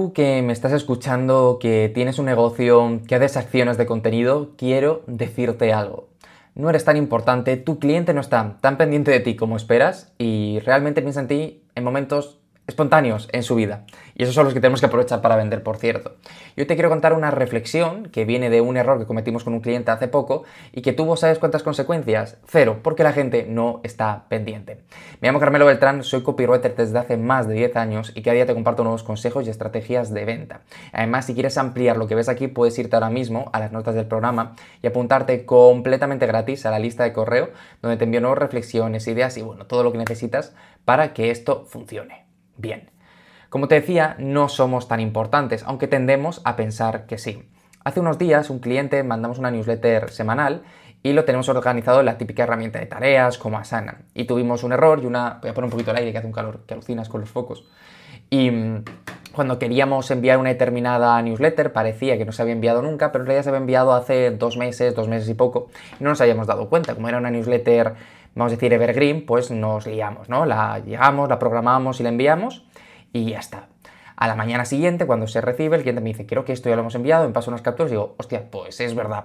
Tú que me estás escuchando, que tienes un negocio, que haces acciones de contenido, quiero decirte algo. No eres tan importante, tu cliente no está tan pendiente de ti como esperas y realmente piensa en ti en momentos espontáneos en su vida. Y esos son los que tenemos que aprovechar para vender, por cierto. Yo te quiero contar una reflexión que viene de un error que cometimos con un cliente hace poco y que tuvo, ¿sabes cuántas consecuencias? Cero, porque la gente no está pendiente. Me llamo Carmelo Beltrán, soy copywriter desde hace más de 10 años y cada día te comparto nuevos consejos y estrategias de venta. Además, si quieres ampliar lo que ves aquí, puedes irte ahora mismo a las notas del programa y apuntarte completamente gratis a la lista de correo donde te envío nuevas reflexiones, ideas y bueno, todo lo que necesitas para que esto funcione. Bien, como te decía, no somos tan importantes, aunque tendemos a pensar que sí. Hace unos días un cliente mandamos una newsletter semanal y lo tenemos organizado en la típica herramienta de tareas como Asana. Y tuvimos un error y voy a poner un poquito el aire que hace un calor que alucinas con los focos. Y cuando queríamos enviar una determinada newsletter parecía que no se había enviado nunca, pero en realidad se había enviado hace 2 meses y poco y no nos habíamos dado cuenta. Como era una newsletter, vamos a decir evergreen, pues nos liamos, ¿no? La programamos y la enviamos y ya está. A la mañana siguiente, cuando se recibe, el cliente me dice, creo que esto ya lo hemos enviado, me pasa unas capturas y digo, hostia, pues es verdad.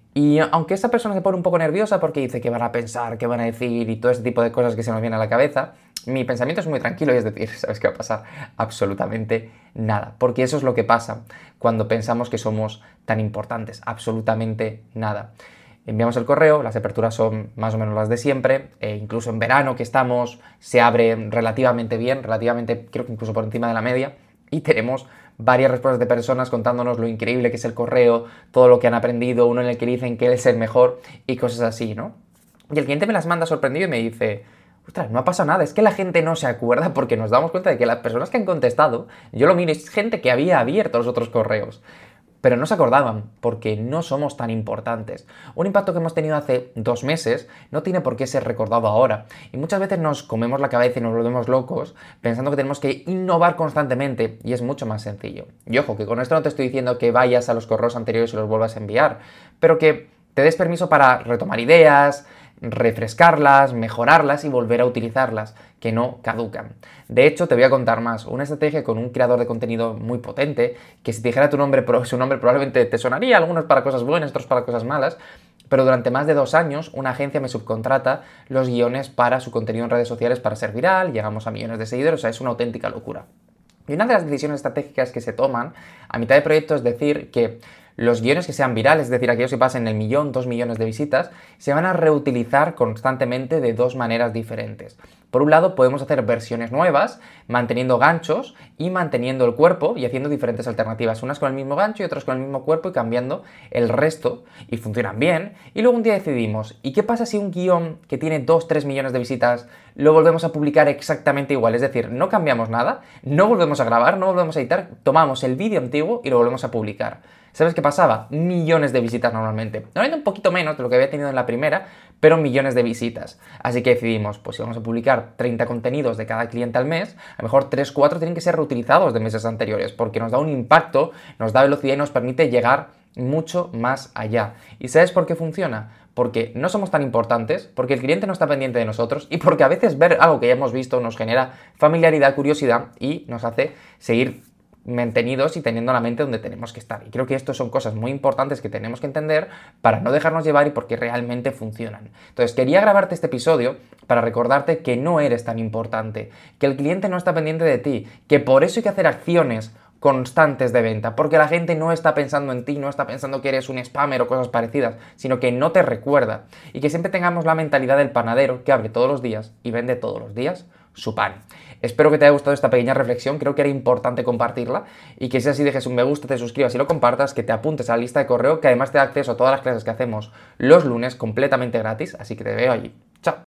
Y aunque esa persona se pone un poco nerviosa porque dice qué van a pensar, qué van a decir y todo ese tipo de cosas que se nos viene a la cabeza, mi pensamiento es muy tranquilo y es decir, ¿sabes qué va a pasar? Absolutamente nada. Porque eso es lo que pasa cuando pensamos que somos tan importantes. Absolutamente nada. Enviamos el correo, las aperturas son más o menos las de siempre, incluso en verano que estamos se abre relativamente bien, relativamente creo que incluso por encima de la media, y tenemos varias respuestas de personas contándonos lo increíble que es el correo, todo lo que han aprendido, uno en el que dicen que él es el mejor y cosas así, ¿no? Y el cliente me las manda sorprendido y me dice, ostras, no ha pasado nada, es que la gente no se acuerda porque nos damos cuenta de que las personas que han contestado, yo lo miro, es gente que había abierto los otros correos. Pero no se acordaban, porque no somos tan importantes. Un impacto que hemos tenido hace 2 meses no tiene por qué ser recordado ahora. Y muchas veces nos comemos la cabeza y nos volvemos locos pensando que tenemos que innovar constantemente, y es mucho más sencillo. Y ojo, que con esto no te estoy diciendo que vayas a los correos anteriores y los vuelvas a enviar, pero que te des permiso para retomar ideas, refrescarlas, mejorarlas y volver a utilizarlas, que no caducan. De hecho, te voy a contar más. Una estrategia con un creador de contenido muy potente, que si te dijera su nombre probablemente te sonaría, algunos para cosas buenas, otros para cosas malas, pero durante más de 2 años una agencia me subcontrata los guiones para su contenido en redes sociales para ser viral, llegamos a millones de seguidores, o sea, es una auténtica locura. Y una de las decisiones estratégicas que se toman a mitad de proyecto es decir que los guiones que sean virales, es decir, aquellos que pasen el 1.000.000, 2 millones de visitas, se van a reutilizar constantemente de 2 maneras diferentes. Por un lado, podemos hacer versiones nuevas, manteniendo ganchos y manteniendo el cuerpo y haciendo diferentes alternativas, unas con el mismo gancho y otras con el mismo cuerpo y cambiando el resto, y funcionan bien. Y luego un día decidimos, ¿y qué pasa si un guión que tiene 2-3 millones de visitas lo volvemos a publicar exactamente igual? Es decir, no cambiamos nada, no volvemos a grabar, no volvemos a editar, tomamos el vídeo antiguo y lo volvemos a publicar. ¿Sabes qué pasaba? Millones de visitas normalmente. Normalmente un poquito menos de lo que había tenido en la primera, pero millones de visitas. Así que decidimos, pues si vamos a publicar 30 contenidos de cada cliente al mes, a lo mejor 3-4 tienen que ser reutilizados de meses anteriores, porque nos da un impacto, nos da velocidad y nos permite llegar mucho más allá. ¿Y sabes por qué funciona? Porque no somos tan importantes, porque el cliente no está pendiente de nosotros y porque a veces ver algo que ya hemos visto nos genera familiaridad, curiosidad y nos hace seguir mantenidos y teniendo la mente donde tenemos que estar. Y creo que esto son cosas muy importantes que tenemos que entender para no dejarnos llevar y porque realmente funcionan. Entonces, quería grabarte este episodio para recordarte que no eres tan importante, que el cliente no está pendiente de ti, que por eso hay que hacer acciones constantes de venta, porque la gente no está pensando en ti, no está pensando que eres un spammer o cosas parecidas, sino que no te recuerda. Y que siempre tengamos la mentalidad del panadero que abre todos los días y vende todos los días su pan. Espero que te haya gustado esta pequeña reflexión, creo que era importante compartirla y que si así dejes un me gusta, te suscribas y lo compartas, que te apuntes a la lista de correo, que además te da acceso a todas las clases que hacemos los lunes completamente gratis, así que te veo allí. Chao.